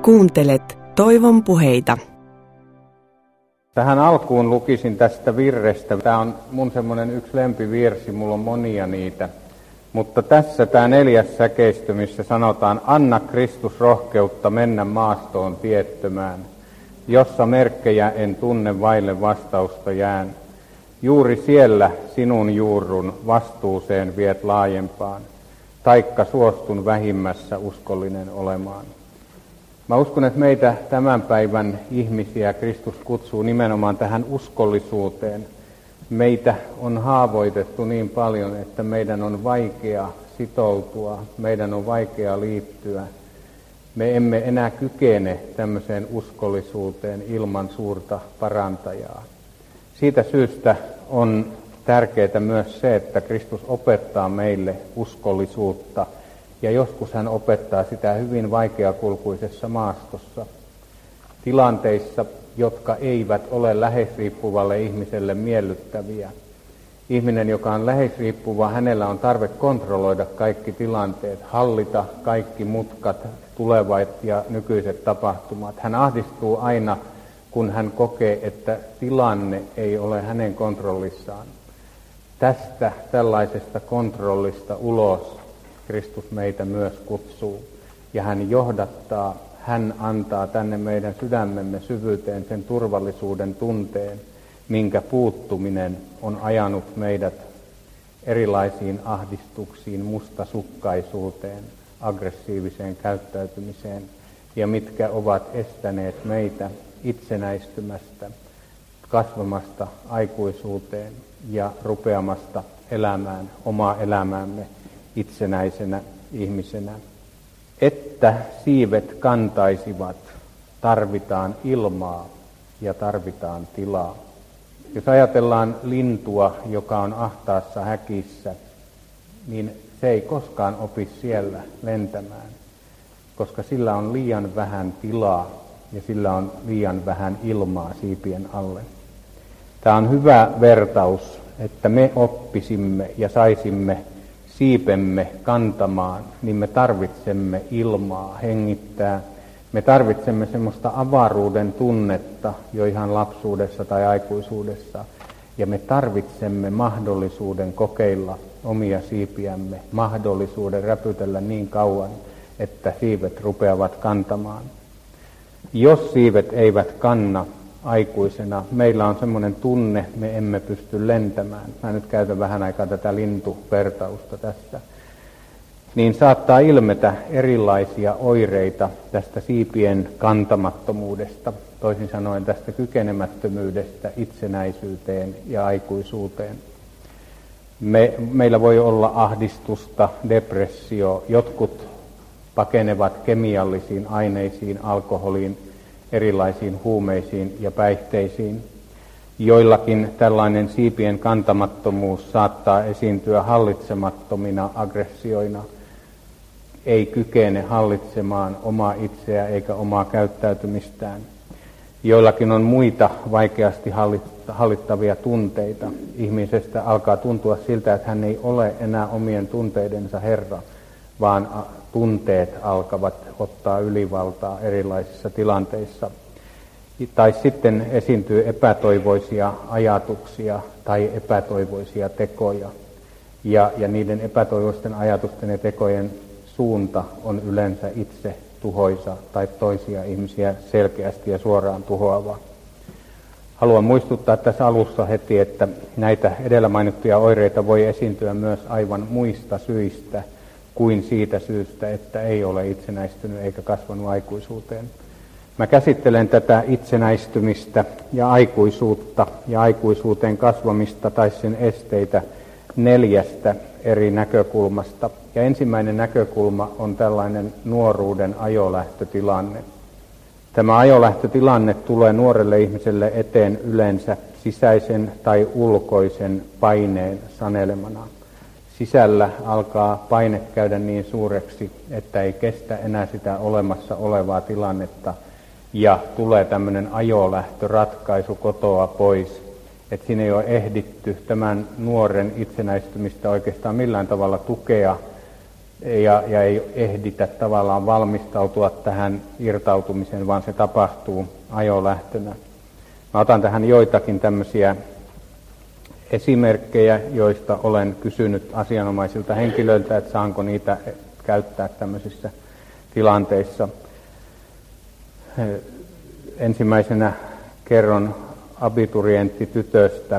Kuuntelet Toivon puheita. Tähän alkuun lukisin tästä virrestä. Tämä on mun semmoinen yksi lempivirsi, mulla on monia niitä. Mutta tässä tämä 4. säkeistö, missä sanotaan, anna Kristus rohkeutta mennä maastoon tiettömään, jossa merkkejä en tunne vaille vastausta jään. Juuri siellä sinun juurrun vastuuseen viet laajempaan, taikka suostun vähimmässä uskollinen olemaan. Mä uskon, että meitä tämän päivän ihmisiä Kristus kutsuu nimenomaan tähän uskollisuuteen. Meitä on haavoitettu niin paljon, että meidän on vaikea sitoutua, meidän on vaikea liittyä. Me emme enää kykene tämmöiseen uskollisuuteen ilman suurta parantajaa. Siitä syystä on tärkeää myös se, että Kristus opettaa meille uskollisuutta. Ja joskus hän opettaa sitä hyvin vaikeakulkuisessa maastossa, tilanteissa, jotka eivät ole läheisriippuvalle ihmiselle miellyttäviä. Ihminen, joka on läheisriippuva, hänellä on tarve kontrolloida kaikki tilanteet, hallita kaikki mutkat, tulevat ja nykyiset tapahtumat. Hän ahdistuu aina, kun hän kokee, että tilanne ei ole hänen kontrollissaan. Tästä tällaisesta kontrollista ulos Kristus meitä myös kutsuu, ja hän johdattaa, hän antaa tänne meidän sydämemme syvyyteen sen turvallisuuden tunteen, minkä puuttuminen on ajanut meidät erilaisiin ahdistuksiin, mustasukkaisuuteen, aggressiiviseen käyttäytymiseen, ja mitkä ovat estäneet meitä itsenäistymästä, kasvamasta aikuisuuteen ja rupeamasta elämään omaa elämäämme itsenäisenä ihmisenä. Että siivet kantaisivat, tarvitaan ilmaa ja tarvitaan tilaa. Jos ajatellaan lintua, joka on ahtaassa häkissä, niin se ei koskaan opi siellä lentämään, koska sillä on liian vähän tilaa ja sillä on liian vähän ilmaa siipien alle. Tämä on hyvä vertaus, että me oppisimme ja saisimme siipemme kantamaan, niin me tarvitsemme ilmaa hengittää. Me tarvitsemme semmoista avaruuden tunnetta jo ihan lapsuudessa tai aikuisuudessa. Ja me tarvitsemme mahdollisuuden kokeilla omia siipiämme, mahdollisuuden räpytellä niin kauan, että siivet rupeavat kantamaan. Jos siivet eivät kanna aikuisena, meillä on semmoinen tunne, me emme pysty lentämään. Mä nyt käytän vähän aikaa tätä lintuvertausta tässä. Niin saattaa ilmetä erilaisia oireita tästä siipien kantamattomuudesta, toisin sanoen tästä kykenemättömyydestä itsenäisyyteen ja aikuisuuteen. Meillä voi olla ahdistusta, depressio, jotkut pakenevat kemiallisiin aineisiin, alkoholiin, erilaisiin huumeisiin ja päihteisiin. Joillakin tällainen siipien kantamattomuus saattaa esiintyä hallitsemattomina aggressioina, ei kykene hallitsemaan omaa itseä eikä omaa käyttäytymistään. Joillakin on muita vaikeasti hallittavia tunteita. Ihmisestä alkaa tuntua siltä, että hän ei ole enää omien tunteidensa herra, vaan tunteet alkavat ottaa ylivaltaa erilaisissa tilanteissa. Tai sitten esiintyy epätoivoisia ajatuksia tai epätoivoisia tekoja. Ja niiden epätoivoisten ajatusten ja tekojen suunta on yleensä itse tuhoisa tai toisia ihmisiä selkeästi ja suoraan tuhoava. Haluan muistuttaa tässä alussa heti, että näitä edellä mainittuja oireita voi esiintyä myös aivan muista syistä kuin siitä syystä, että ei ole itsenäistynyt eikä kasvanut aikuisuuteen. Mä käsittelen tätä itsenäistymistä ja aikuisuutta ja aikuisuuteen kasvamista tai sen esteitä 4 eri näkökulmasta. Ja ensimmäinen näkökulma on tällainen nuoruuden ajolähtötilanne. Tämä ajolähtötilanne tulee nuorelle ihmiselle eteen yleensä sisäisen tai ulkoisen paineen sanelemana. Sisällä alkaa paine käydä niin suureksi, että ei kestä enää sitä olemassa olevaa tilannetta ja tulee tämmöinen ajolähtöratkaisu kotoa pois, että siinä ei ole ehditty tämän nuoren itsenäistymistä oikeastaan millään tavalla tukea ja ei ehditä tavallaan valmistautua tähän irtautumiseen, vaan se tapahtuu ajolähtönä. Mä otan tähän joitakin tämmöisiä esimerkkejä, joista olen kysynyt asianomaisilta henkilöiltä, että saanko niitä käyttää tämmöisissä tilanteissa. Ensimmäisenä kerron abiturienttitytöstä,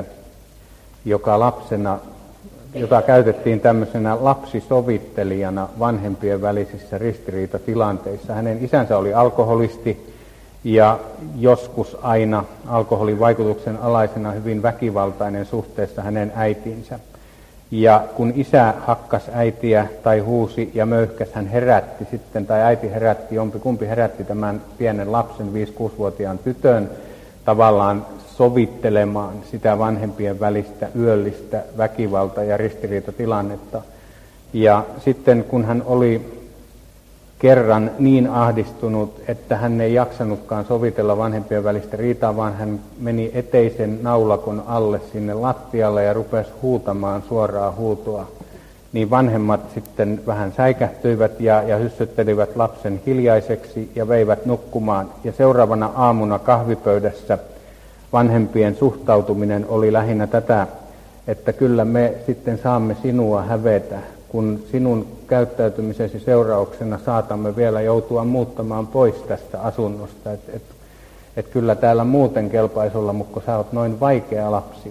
jota käytettiin tämmöisenä lapsisovittelijana vanhempien välisissä ristiriitatilanteissa. Hänen isänsä oli alkoholisti ja joskus aina alkoholin vaikutuksen alaisena hyvin väkivaltainen suhteessa hänen äitiinsä. Ja kun isä hakkas äitiä tai huusi ja möyhkäs, hän herätti sitten, tai äiti herätti, jompikumpi herätti tämän pienen lapsen, 5-6-vuotiaan tytön, tavallaan sovittelemaan sitä vanhempien välistä yöllistä väkivalta- ja ristiriitatilannetta. Ja sitten kun hän oli kerran niin ahdistunut, että hän ei jaksanutkaan sovitella vanhempien välistä riitaa, vaan hän meni eteisen naulakon alle sinne lattialle ja rupesi huutamaan suoraa huutoa, niin vanhemmat sitten vähän säikähtyivät ja hyssyttelivät lapsen hiljaiseksi ja veivät nukkumaan. Ja seuraavana aamuna kahvipöydässä vanhempien suhtautuminen oli lähinnä tätä, että kyllä me sitten saamme sinua hävetä, kun sinun käyttäytymisesi seurauksena saatamme vielä joutua muuttamaan pois tästä asunnosta. Et kyllä täällä muuten kelpaisi olla, mutta kun sä oot noin vaikea lapsi.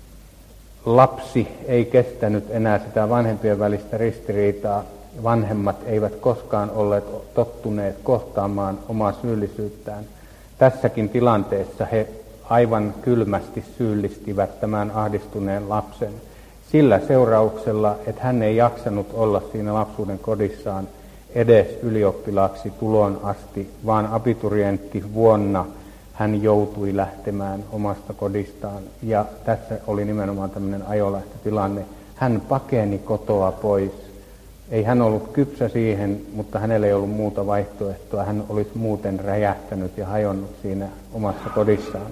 Lapsi ei kestänyt enää sitä vanhempien välistä ristiriitaa. Vanhemmat eivät koskaan olleet tottuneet kohtaamaan omaa syyllisyyttään. Tässäkin tilanteessa he aivan kylmästi syyllistivät tämän ahdistuneen lapsen sillä seurauksella, että hän ei jaksanut olla siinä lapsuuden kodissaan edes ylioppilaaksi tulon asti, vaan abiturienttivuonna hän joutui lähtemään omasta kodistaan. Ja tässä oli nimenomaan tämmöinen ajolähtötilanne. Hän pakeni kotoa pois. Ei hän ollut kypsä siihen, mutta hänellä ei ollut muuta vaihtoehtoa. Hän olisi muuten räjähtänyt ja hajonnut siinä omassa kodissaan.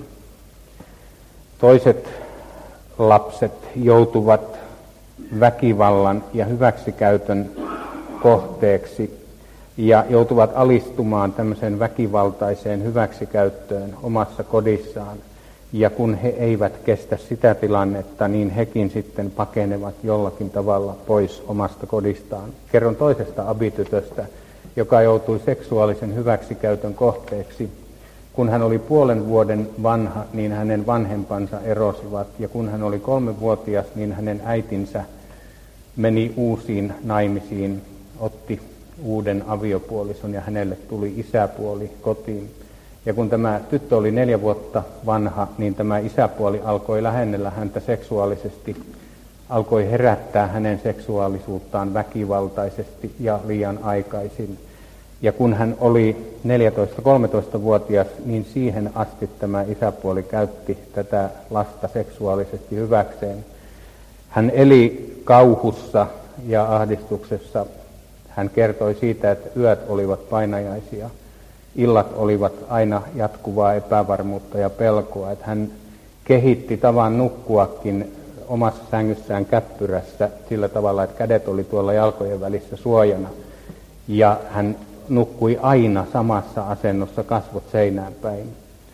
Toiset lapset joutuvat väkivallan ja hyväksikäytön kohteeksi ja joutuvat alistumaan tämmöiseen väkivaltaiseen hyväksikäyttöön omassa kodissaan. Ja kun he eivät kestä sitä tilannetta, niin hekin sitten pakenevat jollakin tavalla pois omasta kodistaan. Kerron toisesta abitytöstä, joka joutui seksuaalisen hyväksikäytön kohteeksi. Kun hän oli 0,5 vuoden vanha, niin hänen vanhempansa erosivat, ja kun hän oli 3-vuotias, niin hänen äitinsä meni uusiin naimisiin, otti uuden aviopuolison ja hänelle tuli isäpuoli kotiin. Ja kun tämä tyttö oli 4 vuotta vanha, niin tämä isäpuoli alkoi lähennellä häntä seksuaalisesti, alkoi herättää hänen seksuaalisuuttaan väkivaltaisesti ja liian aikaisin. Ja kun hän oli 14-13-vuotias, niin siihen asti tämä isäpuoli käytti tätä lasta seksuaalisesti hyväkseen. Hän eli kauhussa ja ahdistuksessa. Hän kertoi siitä, että yöt olivat painajaisia. Illat olivat aina jatkuvaa epävarmuutta ja pelkoa. Että hän kehitti tavan nukkuakin omassa sängyssään käppyrässä sillä tavalla, että kädet oli tuolla jalkojen välissä suojana. Ja hän nukkui aina samassa asennossa, kasvot seinään päin.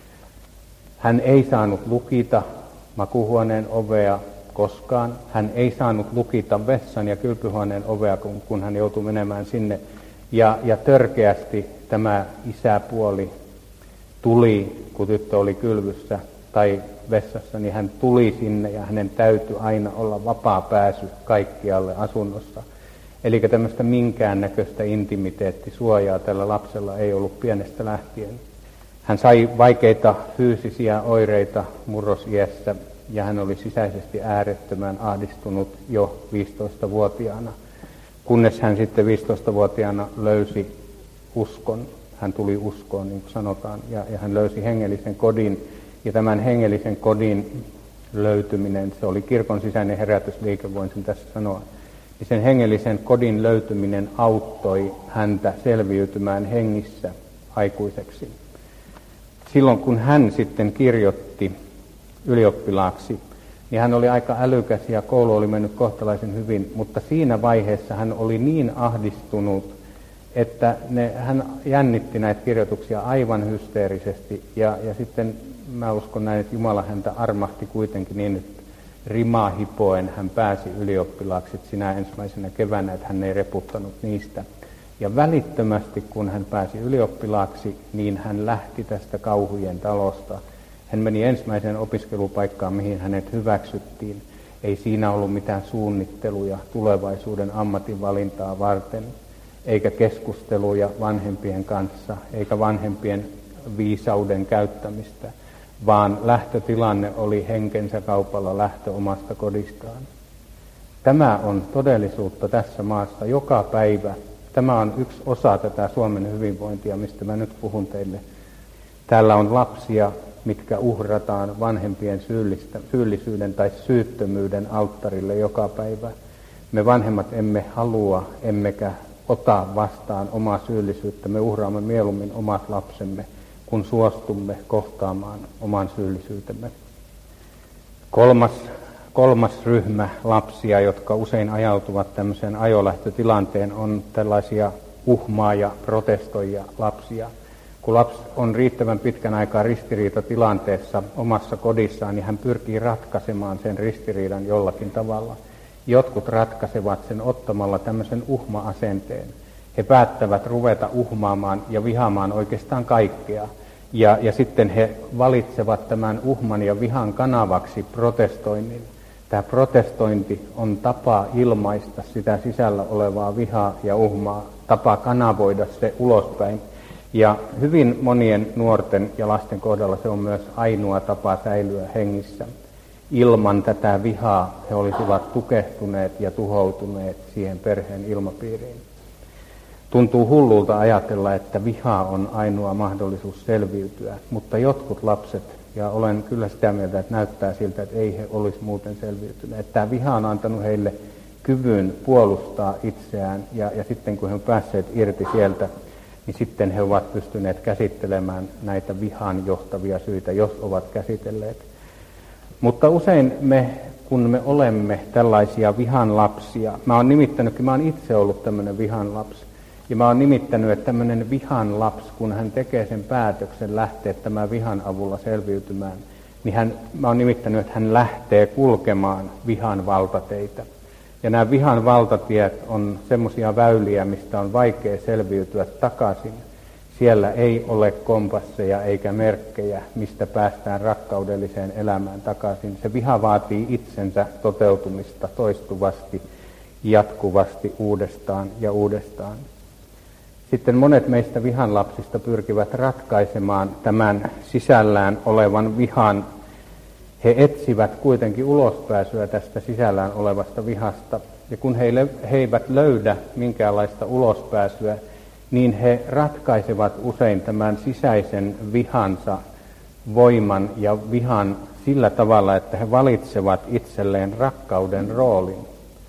Hän ei saanut lukita makuuhuoneen ovea koskaan. Hän ei saanut lukita vessan ja kylpyhuoneen ovea, kun hän joutui menemään sinne. Ja törkeästi tämä isäpuoli tuli, kun tyttö oli kylvyssä tai vessassa, niin hän tuli sinne ja hänen täytyi aina olla vapaa pääsy kaikkialle asunnossa. Eli tämmöistä minkäännäköistä intimiteettisuojaa tällä lapsella ei ollut pienestä lähtien. Hän sai vaikeita fyysisiä oireita murrosiässä ja hän oli sisäisesti äärettömän ahdistunut jo 15-vuotiaana. Kunnes hän sitten 15-vuotiaana löysi uskon. Hän tuli uskoon, niin kuin sanotaan, ja hän löysi hengellisen kodin. Ja tämän hengellisen kodin löytyminen, se oli kirkon sisäinen herätysliike, voin sen tässä sanoa. Ja sen hengellisen kodin löytyminen auttoi häntä selviytymään hengissä aikuiseksi. Silloin kun hän sitten kirjoitti ylioppilaaksi, niin hän oli aika älykäs ja koulu oli mennyt kohtalaisen hyvin, mutta siinä vaiheessa hän oli niin ahdistunut, että hän jännitti näitä kirjoituksia aivan hysteerisesti ja sitten mä uskon näin, että Jumala häntä armahti kuitenkin niin, että rimaa hipoen hän pääsi ylioppilaaksi sinä ensimmäisenä keväänä, että hän ei reputtanut niistä. Ja välittömästi kun hän pääsi ylioppilaaksi, niin hän lähti tästä kauhujen talosta. Hän meni ensimmäiseen opiskelupaikkaan, mihin hänet hyväksyttiin. Ei siinä ollut mitään suunnitteluja tulevaisuuden ammatinvalintaa varten, eikä keskusteluja vanhempien kanssa, eikä vanhempien viisauden käyttämistä, vaan lähtötilanne oli henkensä kaupalla lähtö omasta kodistaan. Tämä on todellisuutta tässä maassa joka päivä. Tämä on yksi osa tätä Suomen hyvinvointia, mistä mä nyt puhun teille. Täällä on lapsia, mitkä uhrataan vanhempien syyllisyyden tai syyttömyyden alttarille joka päivä. Me vanhemmat emme halua, emmekä ota vastaan omaa syyllisyyttä. Me uhraamme mieluummin omat lapsemme, kun suostumme kohtaamaan oman syyllisyytemme. Kolmas ryhmä lapsia, jotka usein ajautuvat tämmöiseen ajolähtötilanteen, on tällaisia uhmaa- ja protestoijia lapsia. Kun lapsi on riittävän pitkän aikaa ristiriitatilanteessa omassa kodissaan, niin hän pyrkii ratkaisemaan sen ristiriidan jollakin tavalla. Jotkut ratkaisevat sen ottamalla tämmöisen uhma-asenteen. He päättävät ruveta uhmaamaan ja vihaamaan oikeastaan kaikkea. Ja sitten he valitsevat tämän uhman ja vihan kanavaksi protestoinnin. Tämä protestointi on tapa ilmaista sitä sisällä olevaa vihaa ja uhmaa, tapa kanavoida se ulospäin. Ja hyvin monien nuorten ja lasten kohdalla se on myös ainoa tapa säilyä hengissä. Ilman tätä vihaa he olisivat tukehtuneet ja tuhoutuneet siihen perheen ilmapiiriin. Tuntuu hullulta ajatella, että viha on ainoa mahdollisuus selviytyä, mutta jotkut lapset, ja olen kyllä sitä mieltä, että näyttää siltä, että ei he olisi muuten selviytyneet. Tämä viha on antanut heille kyvyn puolustaa itseään, ja sitten kun he ovat päässeet irti sieltä, niin sitten he ovat pystyneet käsittelemään näitä vihaan johtavia syitä, jos ovat käsitelleet. Mutta usein kun me olemme tällaisia vihan lapsia, mä oon itse ollut tämmöinen vihan lapsi, ja mä oon nimittänyt, että tämmöinen vihan lapsi, kun hän tekee sen päätöksen lähteä tämän vihan avulla selviytymään, niin mä oon nimittänyt, että hän lähtee kulkemaan vihan valtateitä. Ja nämä vihan valtatiet on semmoisia väyliä, mistä on vaikea selviytyä takaisin. Siellä ei ole kompasseja eikä merkkejä, mistä päästään rakkaudelliseen elämään takaisin. Se viha vaatii itsensä toteutumista toistuvasti, jatkuvasti, uudestaan ja uudestaan. Sitten monet meistä vihan lapsista pyrkivät ratkaisemaan tämän sisällään olevan vihan. He etsivät kuitenkin ulospääsyä tästä sisällään olevasta vihasta. Ja kun he eivät löydä minkäänlaista ulospääsyä, niin he ratkaisevat usein tämän sisäisen vihansa voiman ja vihan sillä tavalla, että he valitsevat itselleen rakkauden roolin.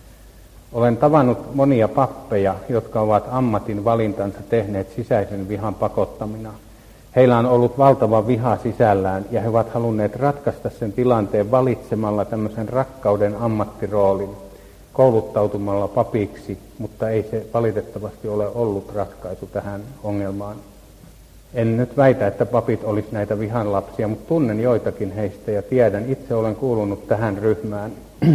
Olen tavannut monia pappeja, jotka ovat ammatin valintansa tehneet sisäisen vihan pakottamina. Heillä on ollut valtava viha sisällään ja he ovat halunneet ratkaista sen tilanteen valitsemalla tämmöisen rakkauden ammattiroolin, kouluttautumalla papiksi, mutta ei se valitettavasti ole ollut ratkaisu tähän ongelmaan. En nyt väitä, että papit olisi näitä vihanlapsia, mutta tunnen joitakin heistä ja tiedän, itse olen kuulunut tähän ryhmään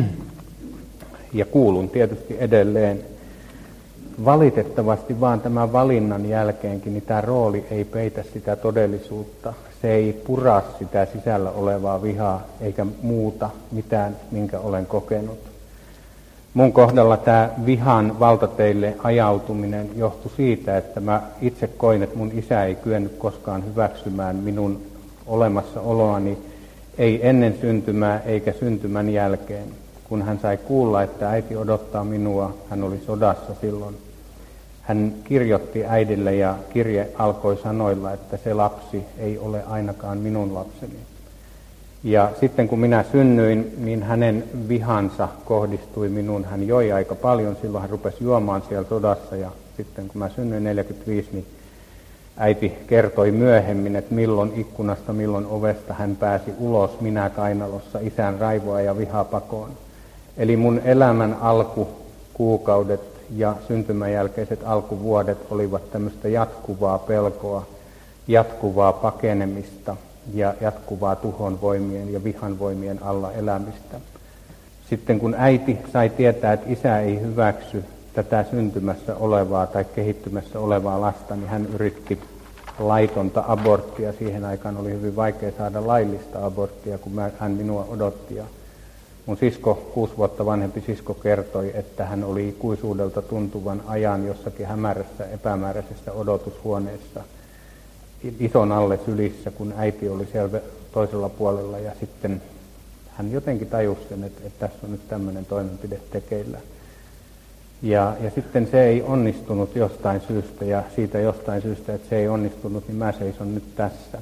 ja kuulun tietysti edelleen. Valitettavasti vaan tämän valinnan jälkeenkin niin tämä rooli ei peitä sitä todellisuutta. Se ei pura sitä sisällä olevaa vihaa eikä muuta mitään, minkä olen kokenut. Mun kohdalla tämä vihan valtateille ajautuminen johtui siitä, että mä itse koin, että mun isä ei kyennyt koskaan hyväksymään minun olemassaoloani, ei ennen syntymää eikä syntymän jälkeen. Kun hän sai kuulla, että äiti odottaa minua, hän oli sodassa silloin. Hän kirjoitti äidille ja kirje alkoi sanoilla, että se lapsi ei ole ainakaan minun lapseni. Ja sitten kun minä synnyin, niin hänen vihansa kohdistui minuun. Hän joi aika paljon, silloin hän rupesi juomaan siellä sodassa. Ja sitten kun mä synnyin 45, niin äiti kertoi myöhemmin, että milloin ikkunasta, milloin ovesta hän pääsi ulos, minä kainalossa, isän raivoa ja vihaa pakoon. Eli mun elämän alkukuukaudet ja syntymän jälkeiset alkuvuodet olivat tämmöistä jatkuvaa pelkoa, jatkuvaa pakenemista ja jatkuvaa tuhon voimien ja vihan voimien alla elämistä. Sitten kun äiti sai tietää, että isä ei hyväksy tätä syntymässä olevaa tai kehittymässä olevaa lasta, niin hän yritti laitonta aborttia. Siihen aikaan oli hyvin vaikea saada laillista aborttia, kun hän minua odotti. Ja mun sisko, 6 vuotta vanhempi sisko, kertoi, että hän oli ikuisuudelta tuntuvan ajan jossakin hämärässä, epämääräisessä odotushuoneessa ison alle sylissä, kun äiti oli siellä toisella puolella. Ja sitten hän jotenkin tajusi sen, että tässä on nyt tämmöinen toimenpide tekeillä. Ja sitten se ei onnistunut jostain syystä, ja siitä jostain syystä, että se ei onnistunut, niin mä seison nyt tässä.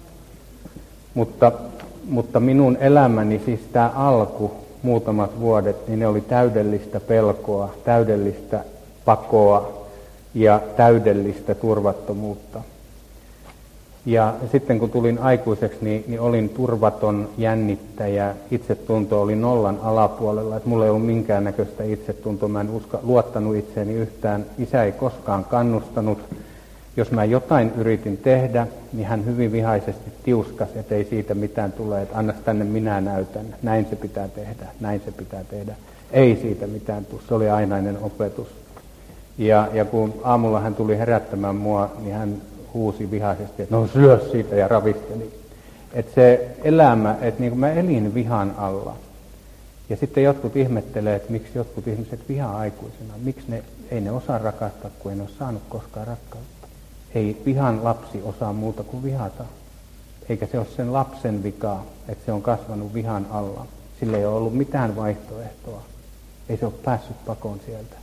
Mutta minun elämäni, siis tämä alku, muutamat vuodet, niin ne oli täydellistä pelkoa, täydellistä pakoa ja täydellistä turvattomuutta. Ja sitten kun tulin aikuiseksi, niin olin turvaton jännittäjä, itsetunto oli 0 alapuolella, että mulla ei ollut minkäännäköistä itsetuntoa, mä en luottanut itseeni yhtään, isä ei koskaan kannustanut. Jos mä jotain yritin tehdä, niin hän hyvin vihaisesti tiuskasi, ettei siitä mitään tule, että anna tänne, minä näytän, näin se pitää tehdä, näin se pitää tehdä. Ei siitä mitään tule, se oli ainainen opetus. Ja kun aamulla hän tuli herättämään mua, niin hän huusi vihaisesti, että no syö siitä, ja ravisteli. Että se elämä, että niin kuin mä elin vihan alla. Ja sitten jotkut ihmettelee, että miksi jotkut ihmiset vihaa aikuisena. Miksi ei ne osaa rakastaa, kun ei ne ole saanut koskaan rakkautta. Ei vihan lapsi osaa muuta kuin vihata. Eikä se ole sen lapsen vika, että se on kasvanut vihan alla. Sillä ei ole ollut mitään vaihtoehtoa. Ei se ole päässyt pakoon sieltä.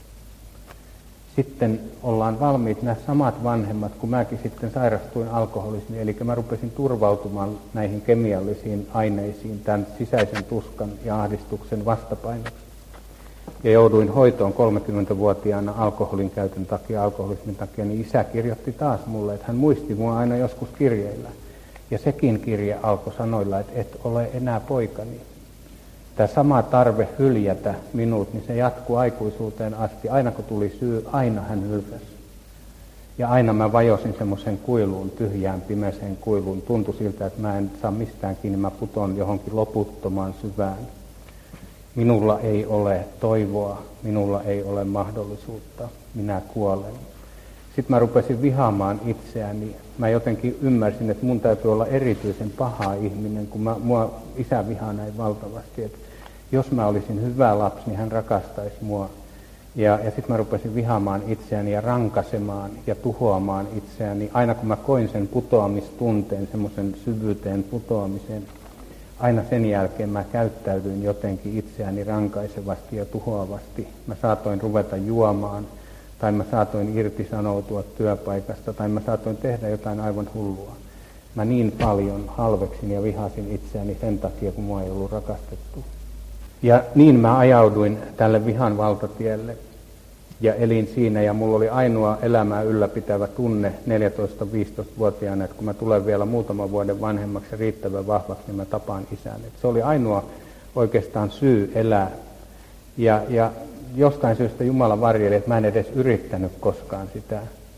Sitten ollaan valmiit nämä samat vanhemmat, kun mäkin sitten sairastuin alkoholismiin, eli mä rupesin turvautumaan näihin kemiallisiin aineisiin tämän sisäisen tuskan ja ahdistuksen vastapainoksi. Ja jouduin hoitoon 30-vuotiaana alkoholin käytön takia, alkoholismin takia, niin isä kirjoitti taas mulle, että hän muisti mua aina joskus kirjeillä. Ja sekin kirje alkoi sanoilla, että et ole enää poikani. Tämä sama tarve hyljätä minut, niin se jatkuu aikuisuuteen asti. Aina kun tuli syy, aina hän hylkäsi. Ja aina mä vajosin semmoisen kuiluun, tyhjään, pimeiseen kuiluun. Tuntui siltä, että mä en saa mistään kiinni, mä puton johonkin loputtomaan syvään. Minulla ei ole toivoa, minulla ei ole mahdollisuutta, minä kuolen. Sitten mä rupesin vihaamaan itseäni. Mä jotenkin ymmärsin, että mun täytyy olla erityisen paha ihminen, kun mua isä vihaa näin valtavasti. Että jos mä olisin hyvä lapsi, niin hän rakastaisi mua. Ja sitten mä rupesin vihaamaan itseäni ja rankasemaan ja tuhoamaan itseäni. Aina kun mä koin sen putoamistunteen, semmoisen syvyyteen putoamisen, aina sen jälkeen mä käyttäydyin jotenkin itseäni rankaisevasti ja tuhoavasti. Mä saatoin ruveta juomaan. Tai mä saatoin irtisanoutua työpaikasta, tai mä saatoin tehdä jotain aivan hullua. Mä niin paljon halveksin ja vihasin itseäni sen takia, kun mua ei ollut rakastettu. Ja niin mä ajauduin tälle vihan valtatielle ja elin siinä, ja mulla oli ainoa elämää ylläpitävä tunne 14-15-vuotiaana, että kun mä tulen vielä muutaman vuoden vanhemmaksi ja riittävän vahvaksi, niin mä tapaan isän. Et se oli ainoa oikeastaan syy elää. Ja jostain syystä Jumala varjeli, että mä en edes yrittänyt koskaan sitä.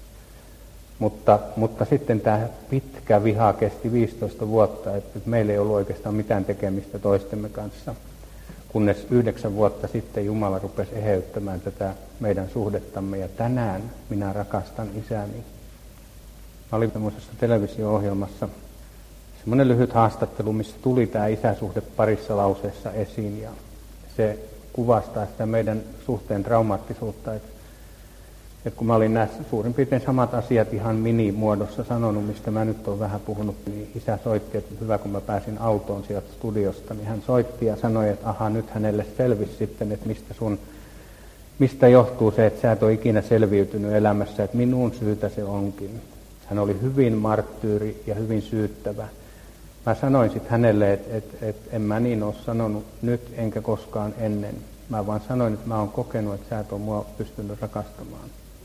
Mutta sitten tämä pitkä viha kesti 15 vuotta, että meillä ei ollut oikeastaan mitään tekemistä toistemme kanssa. Kunnes 9 vuotta sitten Jumala rupesi eheyttämään tätä meidän suhdettamme, ja tänään minä rakastan isäni. Mä olin tämmöisessä televisio-ohjelmassa semmoinen lyhyt haastattelu, missä tuli tämä isäsuhde parissa lauseessa esiin, ja se kuvastaa sitä meidän suhteen traumaattisuutta, että kun mä olin nämä suurin piirtein samat asiat ihan minimuodossa sanonut, mistä mä nyt olen vähän puhunut, niin isä soitti, että hyvä kun mä pääsin autoon sieltä studiosta, niin hän soitti ja sanoi, että aha, nyt hänelle selvisi sitten, että mistä johtuu se, että sä et ole ikinä selviytynyt elämässä, että minun syytä se onkin. Hän oli hyvin marttyyri ja hyvin syyttävä. Mä sanoin sitten hänelle, että en mä niin ole sanonut nyt enkä koskaan ennen. Mä vaan sanoin, että mä oon kokenut, että sä et ole mua pystynyt rakastamaan.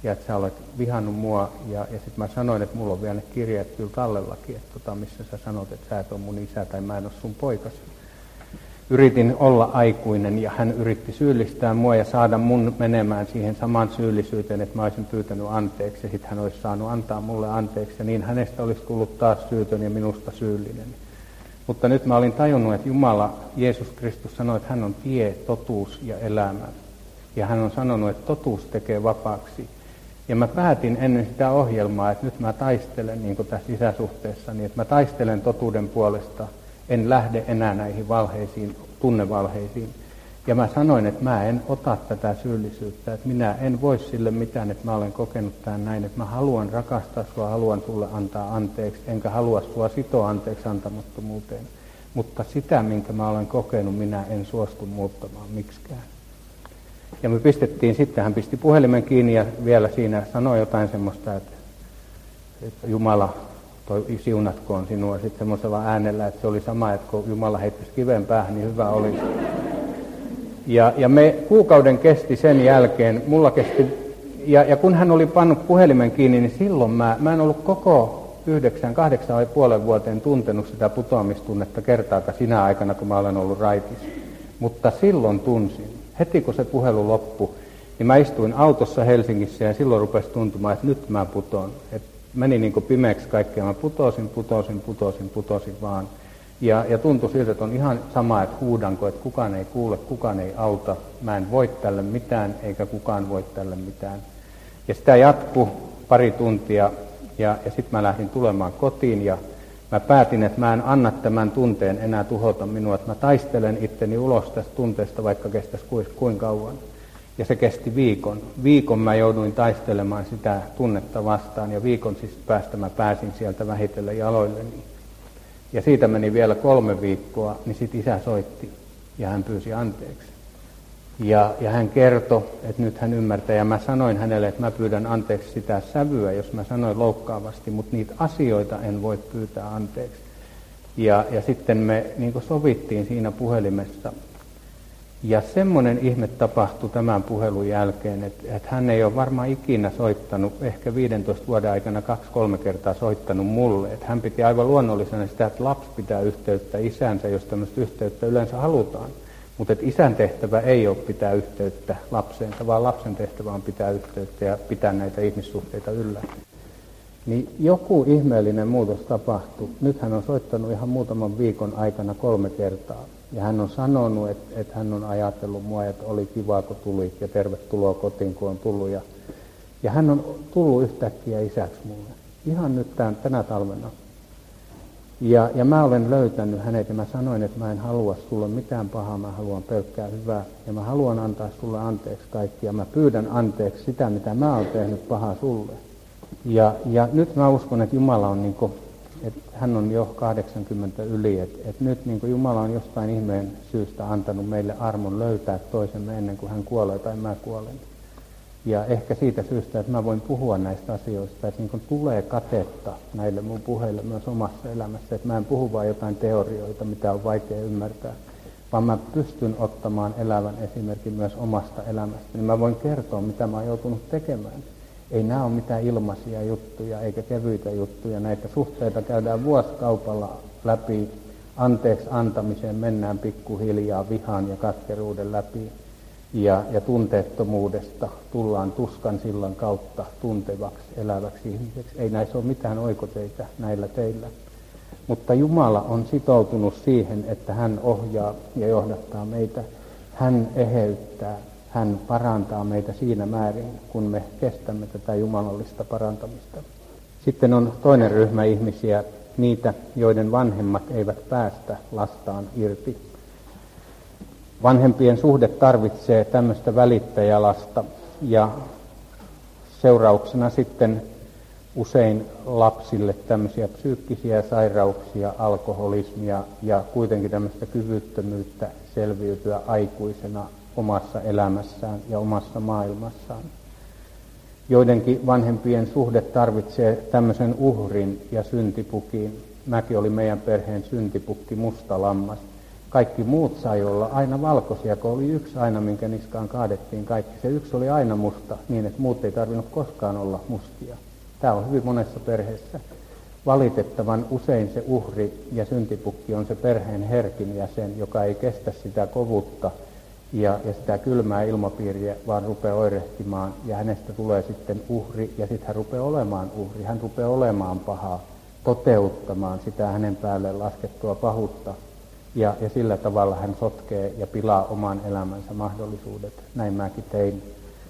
ja että sä olet vihannut mua. Ja sitten mä sanoin, että mulla on vielä ne kirjeet kyllä tallellakin, että missä sä sanot, että sä et ole mun isä tai mä en ole sun poikasi. Yritin olla aikuinen ja hän yritti syyllistää mua ja saada mun menemään siihen samaan syyllisyyteen, että mä olisin pyytänyt anteeksi ja sitten hän olisi saanut antaa mulle anteeksi ja niin hänestä olisi tullut taas syytön ja minusta syyllinen. Mutta nyt mä olin tajunnut, että Jumala, Jeesus Kristus sanoi, että hän on tie, totuus ja elämä. Ja hän on sanonut, että totuus tekee vapaaksi. Ja mä päätin ennen sitä ohjelmaa, että nyt mä taistelen niin kuin tässä sisäsuhteessa, niin että mä taistelen totuuden puolesta. En lähde enää näihin valheisiin, tunnevalheisiin. Ja mä sanoin, että mä en ota tätä syyllisyyttä, että minä en voi sille mitään, että mä olen kokenut tämän näin, että mä haluan rakastaa sua, haluan sulle antaa anteeksi, enkä halua sua sitoa anteeksi antamattomuuteen. Mutta sitä, minkä mä olen kokenut, minä en suostu muuttamaan miksikään. Ja me pistettiin sitten, hän pisti puhelimen kiinni ja vielä siinä sanoi jotain semmoista, että Jumala siunatkoon sinua sitten semmoisella äänellä, että se oli sama, että kun Jumala heittäisi kiven päähän, niin hyvä olisi. Ja me kuukauden kesti sen jälkeen, mulla kesti, ja kun hän oli pannut puhelimen kiinni, niin silloin mä en ollut koko 8,5 vuoteen tuntenut sitä putoamistunnetta kertaakaan sinä aikana, kun mä olen ollut raitis. Mutta silloin tunsin. Heti kun se puhelu loppui, niin mä istuin autossa Helsingissä ja silloin rupesi tuntumaan, että nyt mä putoon. Et meni niin kuin pimeäksi kaikkea. Mä putosin vaan. Ja tuntui siltä, että on ihan sama, että huudanko, että kukaan ei kuule, kukaan ei auta. Mä en voi tälle mitään, eikä kukaan voi tälle mitään. Ja sitä jatkui pari tuntia ja sitten mä lähdin tulemaan kotiin ja mä päätin, että mä en anna tämän tunteen enää tuhota minua, että mä taistelen itteni ulos tästä tunteesta, vaikka kestäisi kuinka kauan. Ja se kesti viikon. Viikon mä jouduin taistelemaan sitä tunnetta vastaan ja viikon siis päästä mä pääsin sieltä vähitellen jaloilleni. Ja siitä meni vielä 3 viikkoa, niin sitten isä soitti ja hän pyysi anteeksi. Ja hän kertoi, että nyt hän ymmärtää, ja mä sanoin hänelle, että mä pyydän anteeksi sitä sävyä, jos mä sanoin loukkaavasti, mutta niitä asioita en voi pyytää anteeksi. Ja sitten me niin kuin sovittiin siinä puhelimessa. Ja semmoinen ihme tapahtui tämän puhelun jälkeen, että hän ei ole varmaan ikinä soittanut, ehkä 15 vuoden aikana 2-3 kertaa soittanut mulle. Että hän piti aivan luonnollisena sitä, että lapsi pitää yhteyttä isänsä, jos tämmöistä yhteyttä yleensä halutaan. Mutta isän tehtävä ei ole pitää yhteyttä lapseensa, vaan lapsen tehtävä on pitää yhteyttä ja pitää näitä ihmissuhteita yllä. Niin joku ihmeellinen muutos tapahtui. Nyt hän on soittanut ihan muutaman viikon aikana 3 kertaa. Ja hän on sanonut, että hän on ajatellut mua, että oli kiva, kun tuli ja tervetuloa kotiin, kun on tullut. Ja hän on tullut yhtäkkiä isäksi mulle. Ihan nyt tänä talvena. Ja mä olen löytänyt hänet ja mä sanoin, että mä en halua sulle mitään pahaa, mä haluan pelkkää hyvää. Ja mä haluan antaa sulle anteeksi kaikkia. Mä pyydän anteeksi sitä, mitä mä oon tehnyt pahaa sulle. Ja nyt mä uskon, että Jumala on niin kuin, että hän on jo 80 yli. Että nyt niin kuin Jumala on jostain ihmeen syystä antanut meille armon löytää toisemme ennen kuin hän kuolee tai mä kuolen. Ja ehkä siitä syystä, että mä voin puhua näistä asioista, että niin kuin tulee katetta näille mun puheille myös omassa elämässä. Että mä en puhu vain jotain teorioita, mitä on vaikea ymmärtää, vaan mä pystyn ottamaan elävän esimerkin myös omasta elämästä. Niin mä voin kertoa, mitä mä oon joutunut tekemään. Ei nämä ole mitään ilmaisia juttuja eikä kevyitä juttuja. Näitä suhteita käydään vuosikaupalla läpi. Anteeksi antamiseen mennään pikkuhiljaa vihan ja katkeruuden läpi. Ja tunteettomuudesta tullaan tuskan sillan kautta tuntevaksi, eläväksi ihmiseksi. Ei näissä ole mitään oikoteitä näillä teillä. Mutta Jumala on sitoutunut siihen, että hän ohjaa ja johdattaa meitä. Hän eheyttää, hän parantaa meitä siinä määrin, kun me kestämme tätä jumalallista parantamista. Sitten on toinen ryhmä ihmisiä, niitä, joiden vanhemmat eivät päästä lastaan irti. Vanhempien suhde tarvitsee tämmöistä välittäjälasta ja seurauksena sitten usein lapsille tämmöisiä psyykkisiä sairauksia, alkoholismia ja kuitenkin tämmöistä kyvyttömyyttä selviytyä aikuisena omassa elämässään ja omassa maailmassaan. Joidenkin vanhempien suhde tarvitsee tämmöisen uhrin ja syntipukin. Mäkin oli meidän perheen syntipukki, musta lammas. Kaikki muut sai olla aina valkoisia, kun oli yksi aina, minkä niskaan kaadettiin kaikki. Se yksi oli aina musta, niin että muut ei tarvinnut koskaan olla mustia. Tämä on hyvin monessa perheessä. Valitettavan usein se uhri ja syntipukki on se perheen herkin jäsen, joka ei kestä sitä kovuutta ja sitä kylmää ilmapiiriä, vaan rupeaa oirehtimaan. Ja hänestä tulee sitten uhri ja sitten hän rupeaa olemaan uhri. Hän rupeaa olemaan paha, toteuttamaan sitä hänen päälleen laskettua pahuutta. Ja sillä tavalla hän sotkee ja pilaa oman elämänsä mahdollisuudet. Näin mäkin tein.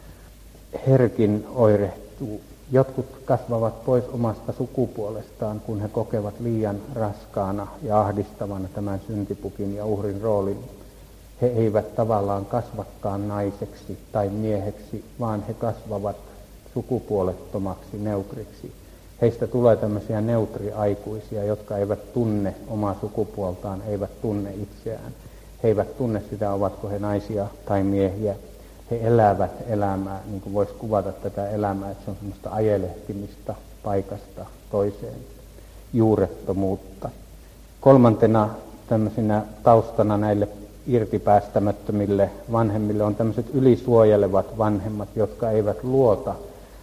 Herkin oirehtuu. Jotkut kasvavat pois omasta sukupuolestaan, kun he kokevat liian raskaana ja ahdistavana tämän syntipukin ja uhrin roolin. He eivät tavallaan kasvakaan naiseksi tai mieheksi, vaan he kasvavat sukupuolettomaksi neutriksi. Heistä tulee tämmöisiä neutriaikuisia, jotka eivät tunne omaa sukupuoltaan, eivät tunne itseään. He eivät tunne sitä, ovatko he naisia tai miehiä. He elävät elämää, niin kuin voisi kuvata tätä elämää, että se on semmoista ajelehtimistä paikasta toiseen, juurettomuutta. Kolmantena tämmöisenä taustana näille irtipäästämättömille vanhemmille on tämmöiset ylisuojelevat vanhemmat, jotka eivät luota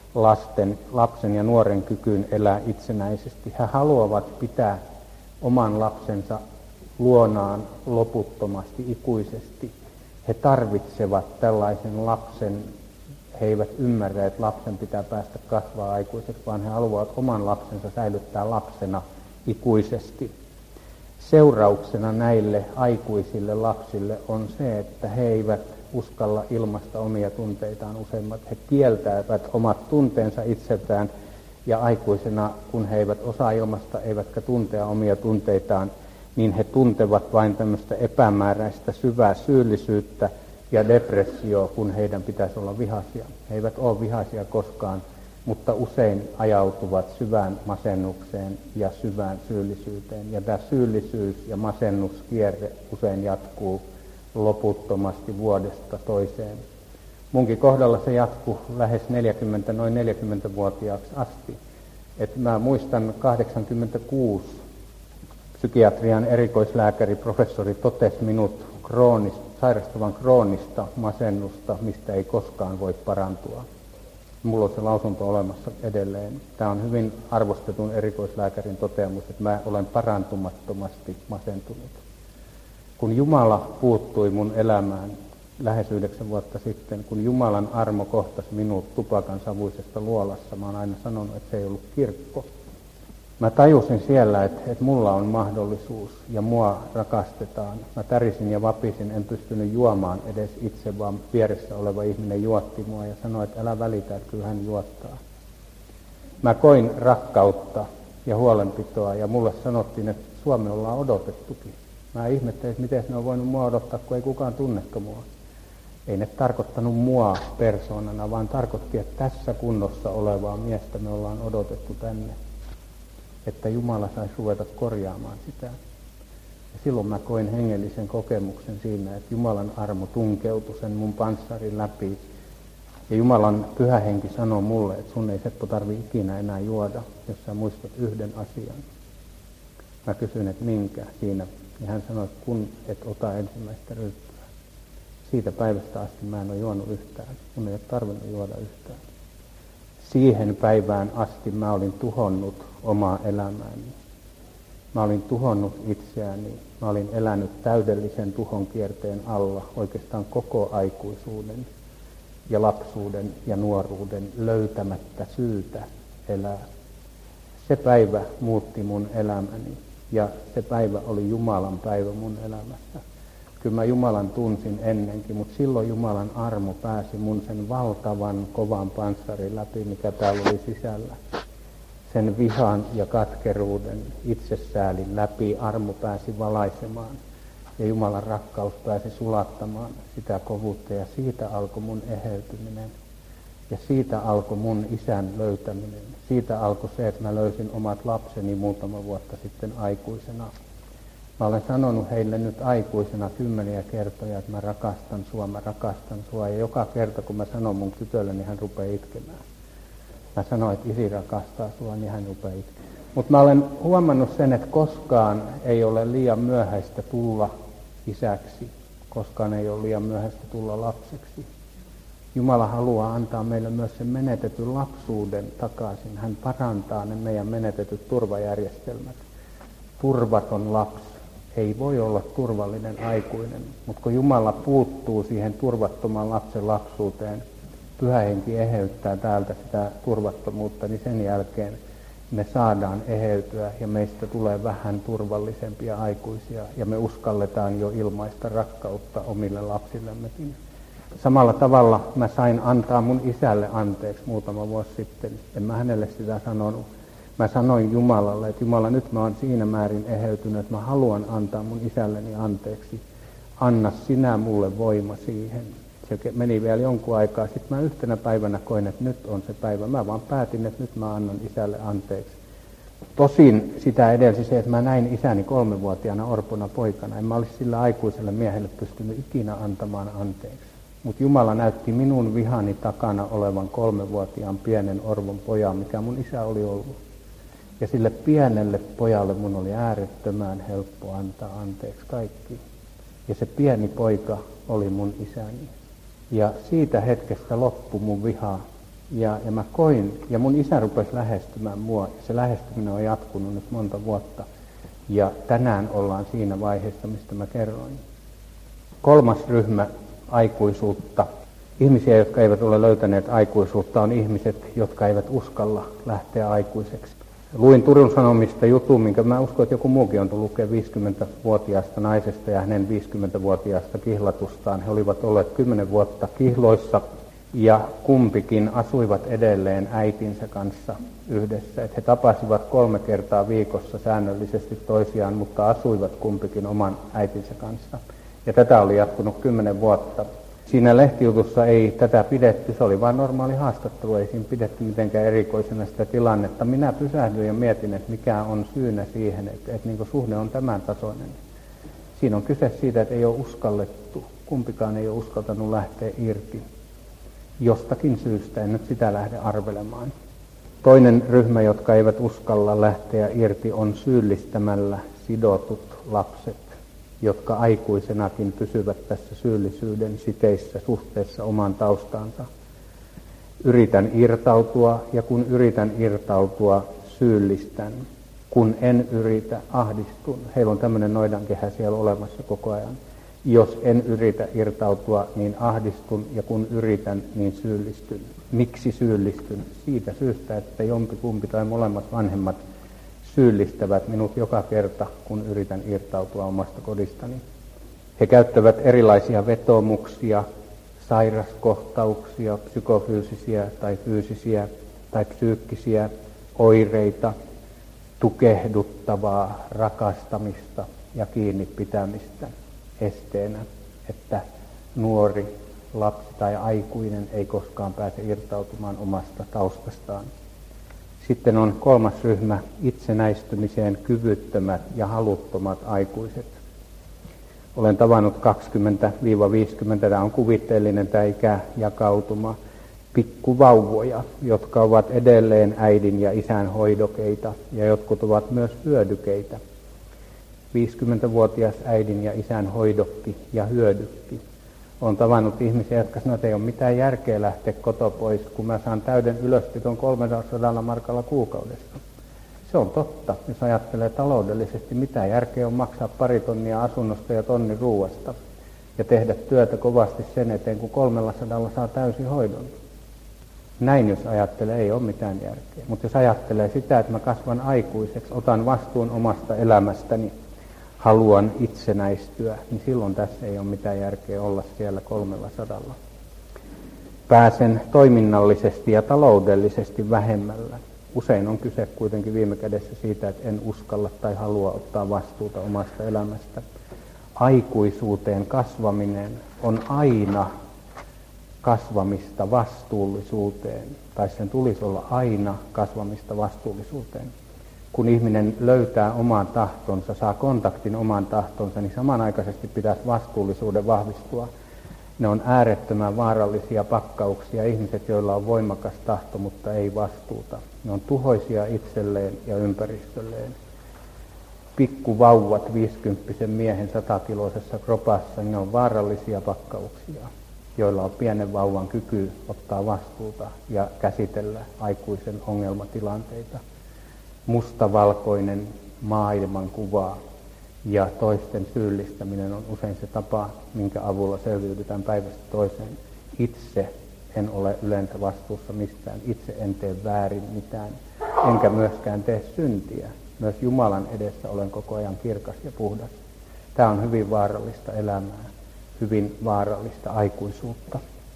lapsen ja nuoren kykyyn elää itsenäisesti. He haluavat pitää oman lapsensa luonaan loputtomasti, ikuisesti. He tarvitsevat tällaisen lapsen. He eivät ymmärrä, että lapsen pitää päästä kasvaa aikuiseksi, vaan he haluavat oman lapsensa säilyttää lapsena ikuisesti. Seurauksena näille aikuisille lapsille on se, että he eivät uskalla ilmaista omia tunteitaan useimmat. He kieltävät omat tunteensa itseltään ja aikuisena, kun he eivät osaa ilmaista eivätkä tuntea omia tunteitaan, niin he tuntevat vain tämmöistä epämääräistä syvää syyllisyyttä ja depressioa, kun heidän pitäisi olla vihaisia. He eivät ole vihaisia koskaan, mutta usein ajautuvat syvään masennukseen ja syvään syyllisyyteen. Ja tämä syyllisyys ja masennuskierre usein jatkuu loputtomasti vuodesta toiseen. Munkin kohdalla se jatkuu lähes noin 40-vuotiaaksi asti. Et mä muistan 86 psykiatrian erikoislääkäri, professori totesi minut sairastavan kroonista masennusta, mistä ei koskaan voi parantua. Mulla on se lausunto olemassa edelleen. Tämä on hyvin arvostetun erikoislääkärin toteamus, että mä olen parantumattomasti masentunut. Kun Jumala puuttui mun elämään lähes 9 vuotta sitten, kun Jumalan armo kohtasi minut tupakan savuisesta luolassa, mä oon aina sanonut, että se ei ollut kirkko. Mä tajusin siellä, että mulla on mahdollisuus ja mua rakastetaan. Mä tärisin ja vapisin, en pystynyt juomaan edes itse, vaan vieressä oleva ihminen juotti mua ja sanoi, että älä välitä, että kyllä hän juottaa. Mä koin rakkautta ja huolenpitoa ja mulle sanottiin, että Suomi ollaan odotettukin. Mä ihmettelin, että miten ne on voinut mua odottaa, kun ei kukaan tunnekka mua. Ei ne tarkoittanut mua persoonana, vaan tarkoitti, että tässä kunnossa olevaa miestä me ollaan odotettu tänne. Että Jumala saisi ruveta korjaamaan sitä. Ja silloin mä koin hengellisen kokemuksen siinä, että Jumalan armo tunkeutui sen mun panssarin läpi. Ja Jumalan pyhä henki sanoi mulle, että sun ei Seppo tarvitse ikinä enää juoda, jos sä muistat yhden asian. Mä kysyin, että minkä siinä. Ja hän sanoi, että kun et ota ensimmäistä ryyppyä. Siitä päivästä asti mä en ole juonut yhtään. Mun ei ole tarvinnut juoda yhtään. Siihen päivään asti mä olin tuhonnut omaa elämääni. Mä olin tuhonnut itseäni. Mä olin elänyt täydellisen tuhon kierteen alla oikeastaan koko aikuisuuden ja lapsuuden ja nuoruuden löytämättä syytä elää. Se päivä muutti mun elämäni ja se päivä oli Jumalan päivä mun elämässä. Kyllä mä Jumalan tunsin ennenkin, mutta silloin Jumalan armo pääsi mun sen valtavan kovan panssarin läpi, mikä täällä oli sisällä. Sen vihan ja katkeruuden, itsesäälin läpi armo pääsi valaisemaan ja Jumalan rakkaus pääsi sulattamaan sitä kovuutta ja siitä alkoi mun eheytyminen. Ja siitä alkoi mun isän löytäminen. Siitä alkoi se, että mä löysin omat lapseni muutama vuotta sitten aikuisena. Mä olen sanonut heille nyt aikuisena 10 kertoja, että mä rakastan sua. Ja joka kerta, kun mä sanon mun tytölle, niin hän rupeaa itkemään. Mä sanoin, että isi rakastaa sua, niin hän rupeaa itkemään. Mutta mä olen huomannut sen, että koskaan ei ole liian myöhäistä tulla isäksi. Koskaan ei ole liian myöhäistä tulla lapseksi. Jumala haluaa antaa meille myös sen menetetyn lapsuuden takaisin. Hän parantaa ne meidän menetetyt turvajärjestelmät. Turvaton lapsi ei voi olla turvallinen aikuinen, mutta kun Jumala puuttuu siihen turvattoman lapsen lapsuuteen, Pyhä Henki eheyttää täältä sitä turvattomuutta, niin sen jälkeen me saadaan eheytyä ja meistä tulee vähän turvallisempia aikuisia ja me uskalletaan jo ilmaista rakkautta omille lapsillemmekin. Samalla tavalla mä sain antaa mun isälle anteeksi muutama vuosi sitten. En mä hänelle sitä sanonut. Mä sanoin Jumalalle, että Jumala, nyt mä oon siinä määrin eheytynyt, että mä haluan antaa mun isälleni anteeksi. Anna sinä mulle voima siihen. Se meni vielä jonkun aikaa. Sitten mä yhtenä päivänä koin, että nyt on se päivä. Mä vaan päätin, että nyt mä annan isälle anteeksi. Tosin sitä edelsi se, että mä näin isäni 3-vuotiaana orpona poikana. En mä olisi sillä aikuiselle miehelle pystynyt ikinä antamaan anteeksi. Mutta Jumala näytti minun vihani takana olevan 3-vuotiaan pienen orvon pojan, mikä mun isä oli ollut. Ja sille pienelle pojalle mun oli äärettömän helppo antaa anteeksi kaikki. Ja se pieni poika oli mun isäni. Ja siitä hetkestä loppui mun viha. Ja mä koin, ja mun isä rupesi lähestymään mua. Ja se lähestyminen on jatkunut nyt monta vuotta. Ja tänään ollaan siinä vaiheessa, mistä mä kerroin. 3. ryhmä aikuisuutta. Ihmisiä, jotka eivät ole löytäneet aikuisuutta, on ihmiset, jotka eivät uskalla lähteä aikuiseksi. Luin Turun Sanomista jutun, minkä mä uskon, että joku muukin on tullut lukea 50-vuotiaasta naisesta ja hänen 50-vuotiaasta kihlatustaan. He olivat olleet 10 vuotta kihloissa ja kumpikin asuivat edelleen äitinsä kanssa yhdessä. Että he tapasivat 3 kertaa viikossa säännöllisesti toisiaan, mutta asuivat kumpikin oman äitinsä kanssa. Ja tätä oli jatkunut 10 vuotta. Siinä lehtijutussa ei tätä pidetty, se oli vain normaali haastattelu, ei siinä pidetty mitenkään erikoisena sitä tilannetta. Minä pysähdyin ja mietin, että mikä on syynä siihen, että niin suhde on tämän tasoinen. Siinä on kyse siitä, että ei ole uskallettu, kumpikaan ei ole uskaltanut lähteä irti. Jostakin syystä, en nyt sitä lähde arvelemaan. Toinen ryhmä, jotka eivät uskalla lähteä irti, on syyllistämällä sidotut lapset, jotka aikuisenakin pysyvät tässä syyllisyyden siteissä suhteessa omaan taustaansa. Yritän irtautua, ja kun yritän irtautua, syyllistän. Kun en yritä, ahdistun. Heillä on tämmöinen noidankehä siellä olemassa koko ajan. Jos en yritä irtautua, niin ahdistun, ja kun yritän, niin syyllistyn. Miksi syyllistyn? Siitä syystä, että jompikumpi tai molemmat vanhemmat syyllistävät minut joka kerta, kun yritän irtautua omasta kodistani. He käyttävät erilaisia vetoomuksia, sairaskohtauksia, psykofyysisiä tai fyysisiä tai psyykkisiä oireita, tukehduttavaa rakastamista ja kiinni pitämistä esteenä, että nuori, lapsi tai aikuinen ei koskaan pääse irtautumaan omasta taustastaan. Sitten on 3. ryhmä, itsenäistymiseen kyvyttömät ja haluttomat aikuiset. Olen tavannut 20-50, tämä on kuvitteellinen tämä ikäjakautuma, pikkuvauvoja, jotka ovat edelleen äidin ja isän hoidokeita ja jotkut ovat myös hyödykeitä. 50-vuotias äidin ja isän hoidokki ja hyödykki. Olen tavannut ihmisiä, jotka sanoo, että ei ole mitään järkeä lähteä kotoa pois, kun mä saan täyden ylöspiton 300 markalla kuukaudessa. Se on totta, jos ajattelee taloudellisesti, mitä järkeä on maksaa 2 tonnia asunnosta ja 1 000 ruuasta ja tehdä työtä kovasti sen eteen, kun 300 saa täysin hoidon. Näin jos ajattelee, ei ole mitään järkeä. Mutta jos ajattelee sitä, että mä kasvan aikuiseksi, otan vastuun omasta elämästäni, haluan itsenäistyä, niin silloin tässä ei ole mitään järkeä olla siellä 300. Pääsen toiminnallisesti ja taloudellisesti vähemmällä. Usein on kyse kuitenkin viime kädessä siitä, että en uskalla tai halua ottaa vastuuta omasta elämästä. Aikuisuuteen kasvaminen on aina kasvamista vastuullisuuteen, tai sen tulisi olla aina kasvamista vastuullisuuteen. Kun ihminen löytää oman tahtonsa, saa kontaktin omaan tahtonsa, niin samanaikaisesti pitäisi vastuullisuuden vahvistua. Ne on äärettömän vaarallisia pakkauksia, ihmiset, joilla on voimakas tahto, mutta ei vastuuta. Ne on tuhoisia itselleen ja ympäristölleen. pikkuvauvat 50 miehen 100-kiloisessa kropassa, niin ne on vaarallisia pakkauksia, joilla on pienen vauvan kyky ottaa vastuuta ja käsitellä aikuisen ongelmatilanteita. Mustavalkoinen maailmankuva ja toisten syyllistäminen on usein se tapa, minkä avulla selviydytään päivästä toiseen. Itse en ole yleensä vastuussa mistään, itse en tee väärin mitään, enkä myöskään tee syntiä. Myös Jumalan edessä olen koko ajan kirkas ja puhdas. Tämä on hyvin vaarallista elämää, hyvin vaarallista aikuisuutta.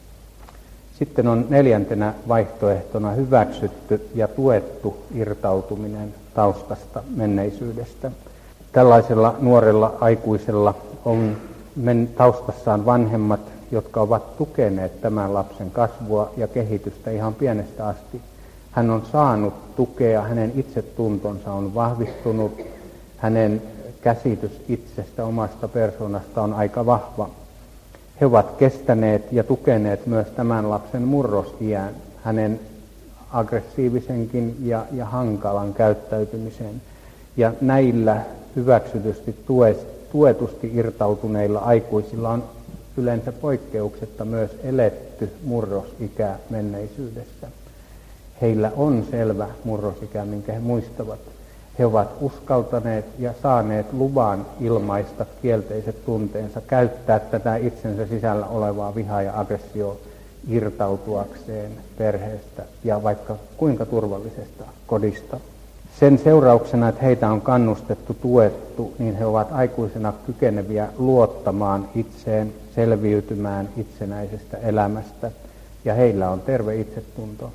Sitten on 4. vaihtoehtona hyväksytty ja tuettu irtautuminen taustasta, menneisyydestä. Tällaisella nuorella aikuisella on taustassaan vanhemmat, jotka ovat tukeneet tämän lapsen kasvua ja kehitystä ihan pienestä asti. Hän on saanut tukea, hänen itsetuntonsa on vahvistunut, hänen käsitys itsestä, omasta persoonasta on aika vahva. He ovat kestäneet ja tukeneet myös tämän lapsen murrosiän, hänen aggressiivisenkin ja hankalan käyttäytymisen. Ja näillä hyväksytysti tuetusti irtautuneilla aikuisilla on yleensä poikkeuksetta myös eletty murrosikä menneisyydessä. Heillä on selvä murrosikä, minkä he muistavat. He ovat uskaltaneet ja saaneet luvan ilmaista kielteiset tunteensa, käyttää tätä itsensä sisällä olevaa vihaa ja aggressio irtautuakseen perheestä ja vaikka kuinka turvallisesta kodista. Sen seurauksena, että heitä on kannustettu, tuettu, niin he ovat aikuisena kykeneviä luottamaan itseen, selviytymään itsenäisestä elämästä ja heillä on terve itsetunto.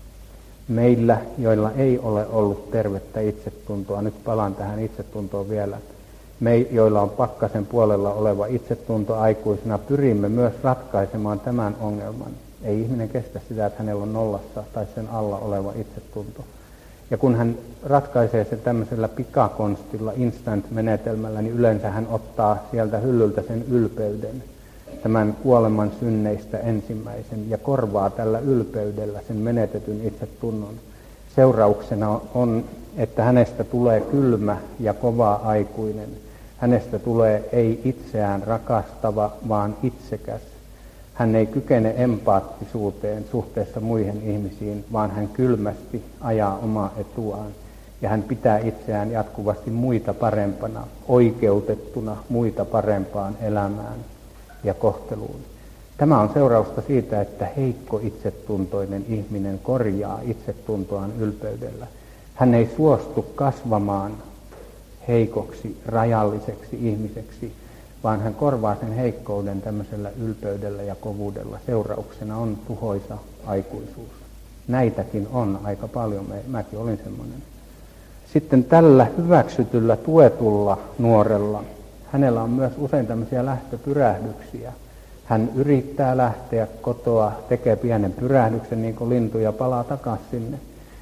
Meillä, joilla ei ole ollut tervettä itsetuntoa, nyt palaan tähän itsetuntoon vielä, me, joilla on pakkasen puolella oleva itsetunto aikuisena, pyrimme myös ratkaisemaan tämän ongelman. Ei ihminen kestä sitä, että hänellä on nollassa tai sen alla oleva itsetunto. Ja kun hän ratkaisee sen tämmöisellä pikakonstilla, instant-menetelmällä, niin yleensä hän ottaa sieltä hyllyltä sen ylpeyden, tämän kuoleman synneistä ensimmäisen, ja korvaa tällä ylpeydellä sen menetetyn itsetunnon. Seurauksena on, että hänestä tulee kylmä ja kova aikuinen. Hänestä tulee ei itseään rakastava, vaan itsekäs. Hän ei kykene empaattisuuteen suhteessa muihin ihmisiin, vaan hän kylmästi ajaa omaa etuaan. Ja hän pitää itseään jatkuvasti muita parempana, oikeutettuna muita parempaan elämään ja kohteluun. Tämä on seurausta siitä, että heikko itsetuntoinen ihminen korjaa itsetuntoaan ylpeydellä. Hän ei suostu kasvamaan heikoksi, rajalliseksi ihmiseksi, vaan hän korvaa sen heikkouden tämmöisellä ylpeydellä ja kovuudella. Seurauksena on tuhoisa aikuisuus. Näitäkin on aika paljon, mäkin olin semmoinen. Sitten tällä hyväksytyllä, tuetulla nuorella, hänellä on myös usein tämmöisiä lähtöpyrähdyksiä. Hän yrittää lähteä kotoa, tekee pienen pyrähdyksen niin kuin lintu ja palaa takaisin sinne.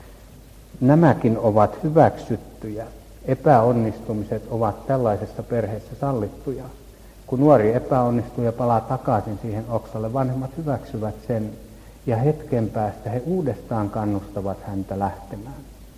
Nämäkin ovat hyväksyttyjä. Epäonnistumiset ovat tällaisessa perheessä sallittuja. Kun nuori epäonnistuu ja palaa takaisin siihen oksalle, vanhemmat hyväksyvät sen ja hetken päästä he uudestaan kannustavat häntä lähtemään.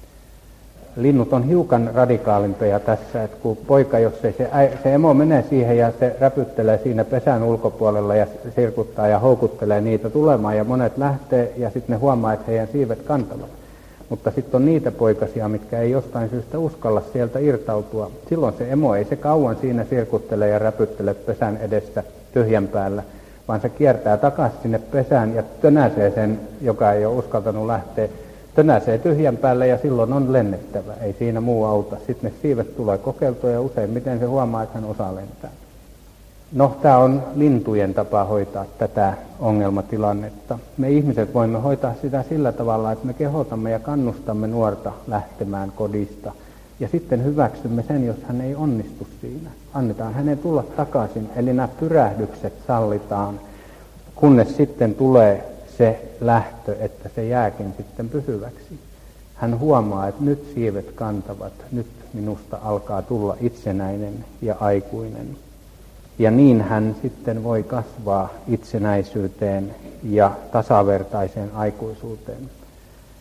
Linnut on hiukan radikaalimpia tässä, että kun poika, jos se emo menee siihen ja se räpyttelee siinä pesän ulkopuolella ja sirkuttaa ja houkuttelee niitä tulemaan ja monet lähtee ja sitten ne huomaa, että heidän siivet kantavat. Mutta sitten on niitä poikasia, mitkä ei jostain syystä uskalla sieltä irtautua. Silloin se emo ei se kauan siinä sirkuttele ja räpyttele pesän edessä tyhjän päällä, vaan se kiertää takaisin sinne pesään ja tönäsee sen, joka ei ole uskaltanut lähteä, tönäsee tyhjän päälle ja silloin on lennettävä. Ei siinä muu auta. Sitten ne siivet tulee kokeiltua ja useimmiten se huomaa, että hän osaa lentää. No, tämä on lintujen tapa hoitaa tätä ongelmatilannetta. Me ihmiset voimme hoitaa sitä sillä tavalla, että me kehotamme ja kannustamme nuorta lähtemään kodista. Ja sitten hyväksymme sen, jos hän ei onnistu siinä. Annetaan hänen tulla takaisin, eli nämä pyrähdykset sallitaan, kunnes sitten tulee se lähtö, että se jääkin sitten pysyväksi. Hän huomaa, että nyt siivet kantavat, nyt minusta alkaa tulla itsenäinen ja aikuinen. Ja niin hän sitten voi kasvaa itsenäisyyteen ja tasavertaiseen aikuisuuteen.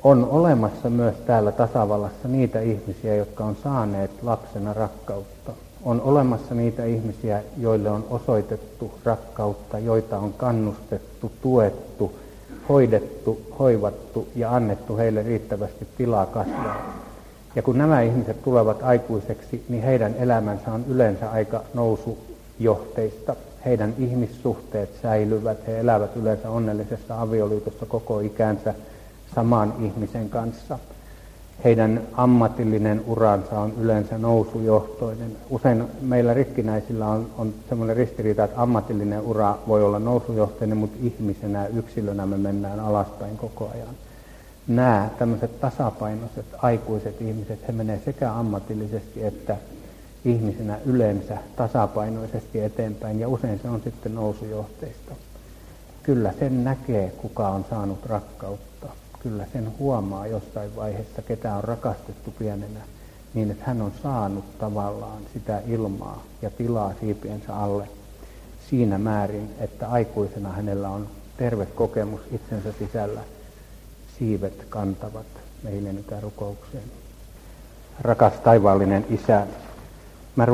On olemassa myös täällä tasavallassa niitä ihmisiä, jotka on saaneet lapsena rakkautta. On olemassa niitä ihmisiä, joille on osoitettu rakkautta, joita on kannustettu, tuettu, hoidettu, hoivattu ja annettu heille riittävästi tilaa kasvaa. Ja kun nämä ihmiset tulevat aikuiseksi, niin heidän elämänsä on yleensä aika nousujohteista. Heidän ihmissuhteet säilyvät, he elävät yleensä onnellisessa avioliitossa koko ikänsä saman ihmisen kanssa. Heidän ammatillinen uransa on yleensä nousujohtoinen. Usein meillä rikkinäisillä on semmoinen ristiriita, että ammatillinen ura voi olla nousujohtoinen, mutta ihmisenä, yksilönä me mennään alaspäin koko ajan. Nämä tämmöiset tasapainoiset, aikuiset ihmiset, he menee sekä ammatillisesti että ihmisenä yleensä tasapainoisesti eteenpäin, ja usein se on sitten nousujohteista. Kyllä sen näkee, kuka on saanut rakkautta. Kyllä sen huomaa jossain vaiheessa, ketä on rakastettu pienenä, niin että hän on saanut tavallaan sitä ilmaa ja tilaa siipiensä alle siinä määrin, että aikuisena hänellä on terve kokemus itsensä sisällä. Siivet kantavat. Me hiljennytään rukoukseen. Rakas taivaallinen Isä, mä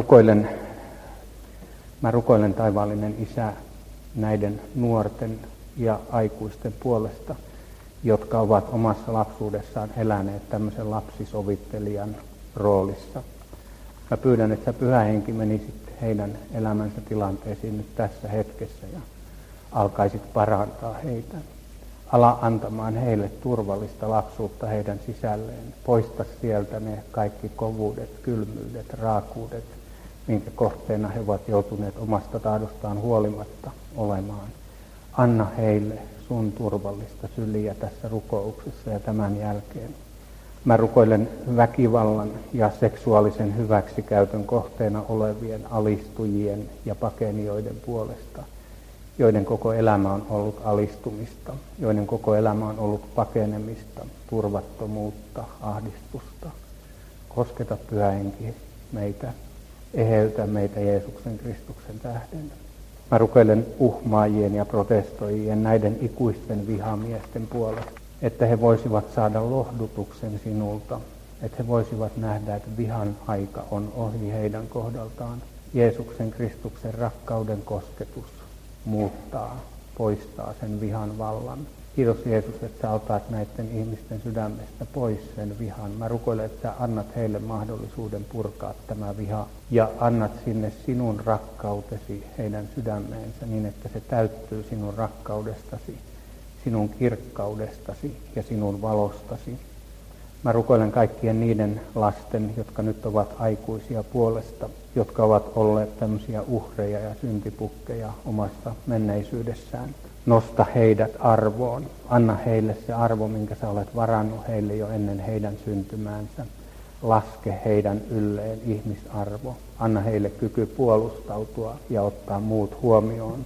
rukoilen taivaallinen Isä näiden nuorten ja aikuisten puolesta, jotka ovat omassa lapsuudessaan eläneet tämmöisen lapsisovittelijan roolissa. Mä pyydän, että sä Pyhä Henki menisit heidän elämänsä tilanteisiin nyt tässä hetkessä ja alkaisit parantaa heitä. Ala antamaan heille turvallista lapsuutta heidän sisälleen. Poista sieltä ne kaikki kovuudet, kylmyydet, raakuudet, minkä kohteena he ovat joutuneet omasta tahdostaan huolimatta olemaan. Anna heille sun turvallista syliä tässä rukouksessa ja tämän jälkeen. Mä rukoilen väkivallan ja seksuaalisen hyväksikäytön kohteena olevien alistujien ja pakenijoiden puolesta, joiden koko elämä on ollut alistumista, joiden koko elämä on ollut pakenemista, turvattomuutta, ahdistusta. Kosketa Pyhä Henki meitä, eheytä meitä Jeesuksen Kristuksen tähden. Mä rukoilen uhmaajien ja protestoijien, näiden ikuisten vihamiesten puolesta, että he voisivat saada lohdutuksen sinulta, että he voisivat nähdä, että vihan aika on ohi heidän kohdaltaan. Jeesuksen Kristuksen rakkauden kosketus muuttaa, poistaa sen vihan vallan. Kiitos Jeesus, että sä otat näiden ihmisten sydämestä pois sen vihan. Mä rukoilen, että sä annat heille mahdollisuuden purkaa tämä viha ja annat sinne sinun rakkautesi heidän sydämeensä niin, että se täyttyy sinun rakkaudestasi, sinun kirkkaudestasi ja sinun valostasi. Mä rukoilen kaikkien niiden lasten, jotka nyt ovat aikuisia puolesta, jotka ovat olleet tämmöisiä uhreja ja syntipukkeja omassa menneisyydessään. Nosta heidät arvoon. Anna heille se arvo, minkä sä olet varannut heille jo ennen heidän syntymäänsä. Laske heidän ylleen ihmisarvo. Anna heille kyky puolustautua ja ottaa muut huomioon.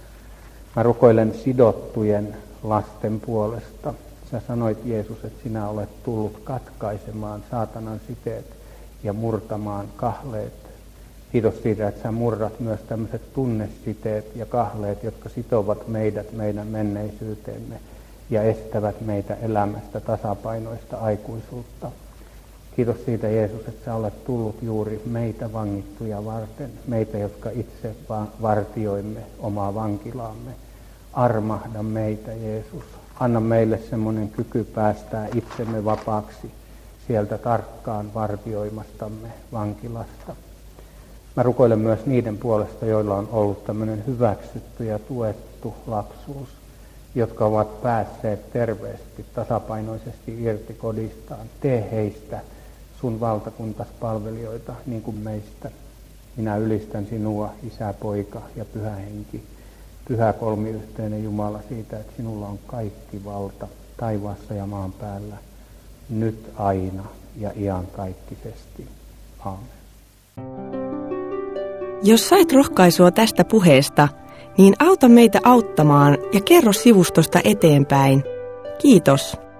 Mä rukoilen sidottujen lasten puolesta. Sä sanoit, Jeesus, että sinä olet tullut katkaisemaan saatanan siteet ja murtamaan kahleet. Kiitos siitä, että sä murrat myös tämmöiset tunnesiteet ja kahleet, jotka sitovat meidät meidän menneisyyteemme ja estävät meitä elämästä tasapainoista aikuisuutta. Kiitos siitä, Jeesus, että sä olet tullut juuri meitä vangittuja varten, meitä, jotka itse vartioimme omaa vankilaamme. Armahda meitä, Jeesus. Anna meille semmoinen kyky päästää itsemme vapaaksi sieltä tarkkaan vartioimastamme vankilasta. Mä rukoilen myös niiden puolesta, joilla on ollut tämmöinen hyväksytty ja tuettu lapsuus, jotka ovat päässeet terveesti, tasapainoisesti irti kodistaan. Tee heistä sun valtakuntaspalvelijoita niin kuin meistä. Minä ylistän sinua, Isä, Poika ja Pyhä Henki. Pyhä kolmiyhteinen Jumala, siitä, että sinulla on kaikki valta taivaassa ja maan päällä, nyt aina ja iankaikkisesti. Aamen. Jos sait rohkaisua tästä puheesta, niin auta meitä auttamaan ja kerro sivustosta eteenpäin. Kiitos.